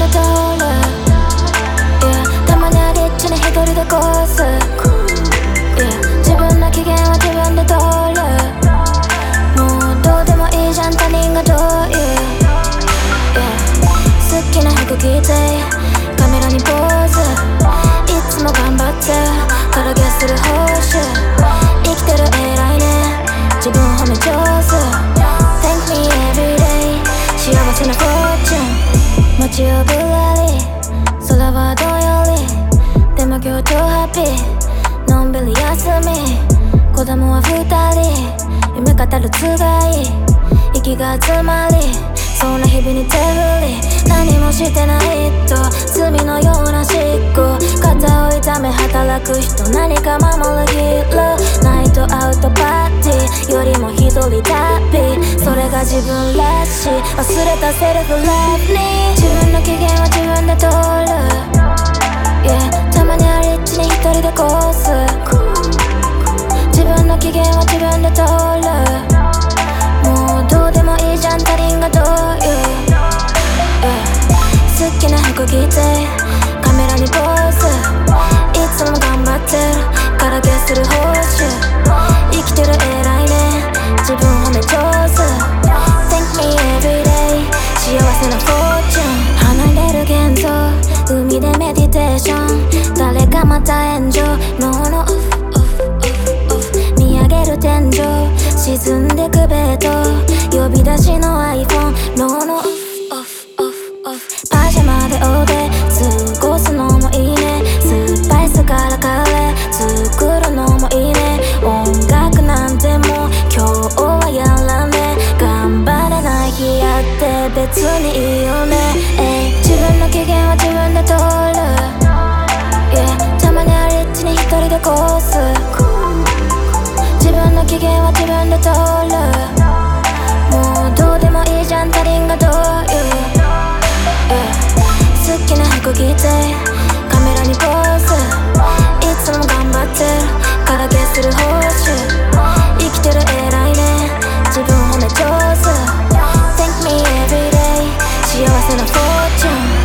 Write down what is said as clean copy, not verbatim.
で通る、yeah、たまにはリッチに一人でコース、yeah、自分の機嫌は自分で通る。もうどうでもいいじゃん他人がどう言う、yeah、好きな服着てカメラにポーズ、いつも頑張ってからゲスする報酬、生きてる偉いね自分褒め上手、 Thank me every day 幸せなフォーチュン、街をぶらり空はどんより、でも今日超ハッピーのんびり休み、子供は二人夢語るつがい、息が詰まりそんな日々に手振り、何もしてないと罪のような執行、肩を痛め働く人何か守るヒーロー、ナイトアウトパーティーよりも一人旅、それが自分らしい忘れたセルフラブに、自分の機嫌は自分で通る、yeah、たまにはリッチに一人でコース、自分の機嫌は自分で通る。もうどうでもいいじゃん他人がどう言う、好きな服着てカメラにポーズ、いつも頑張ってるからゲスする報酬、生きてる偉いね自分褒め上手、 Thank me every day 幸せなフォーチュン、離れる現像海でメディテーション、誰かまた炎上 No no off見上げる天井沈んでくベッド、呼び出しの iPhone No no offパジャマでオーデー過ごすのもいいね、スパイスからカレー作るのもいいね、音楽なんてもう今日はやらねえ、頑張れない日やって別にいいよね、自分の機嫌は自分で通る、yeah、たまにはリッチに一人でコース、自分の機嫌は自分で通る。もうどうでもいいじゃん他人がどう言う、好きな服着てカメラにポーズ、いつも頑張ってるからゲスする報酬、生きてる偉いね自分褒め上手、 Thank me every day 幸せなフォーチュン。